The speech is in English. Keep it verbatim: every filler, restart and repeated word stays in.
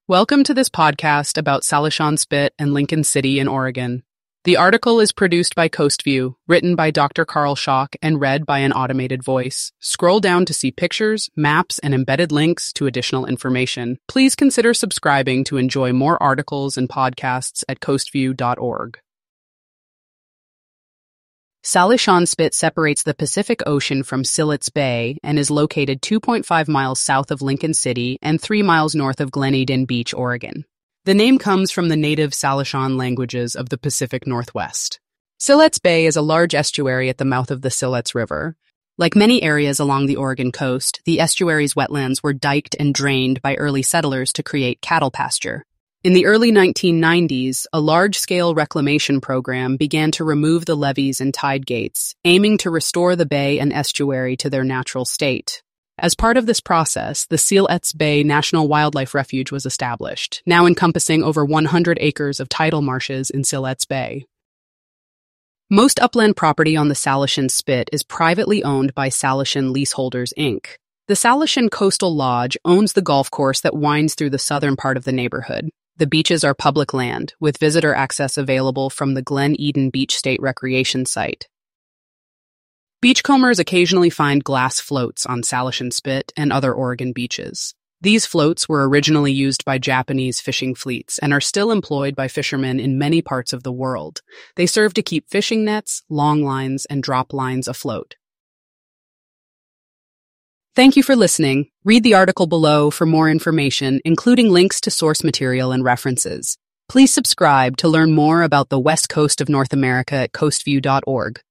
Welcome to this podcast about Salishan Spit and Lincoln City in Oregon. The article is produced by Coastview, written by Doctor Carl Schock, and read by an automated voice. Scroll down to see pictures, maps, and embedded links to additional information. Please consider subscribing to enjoy more articles and podcasts at coastview dot org. Salishan Spit separates the Pacific Ocean from Siletz Bay and is located two point five miles south of Lincoln City and three miles north of Glen Eden Beach, Oregon. The name comes from the native Salishan languages of the Pacific Northwest. Siletz Bay is a large estuary at the mouth of the Siletz River. Like many areas along the Oregon coast, the estuary's wetlands were diked and drained by early settlers to create cattle pasture. In the early nineteen nineties, a large-scale reclamation program began to remove the levees and tide gates, aiming to restore the bay and estuary to their natural state. As part of this process, the Siletz Bay National Wildlife Refuge was established, now encompassing over one hundred acres of tidal marshes in Siletz Bay. Most upland property on the Salishan Spit is privately owned by Salishan Leaseholders, Incorporated. The Salishan Coastal Lodge owns the golf course that winds through the southern part of the neighborhood. The beaches are public land, with visitor access available from the Glen Eden Beach State Recreation Site. Beachcombers occasionally find glass floats on Salishan Spit and other Oregon beaches. These floats were originally used by Japanese fishing fleets and are still employed by fishermen in many parts of the world. They serve to keep fishing nets, long lines, and drop lines afloat. Thank you for listening. Read the article below for more information, including links to source material and references. Please subscribe to learn more about the West Coast of North America at coastview dot org.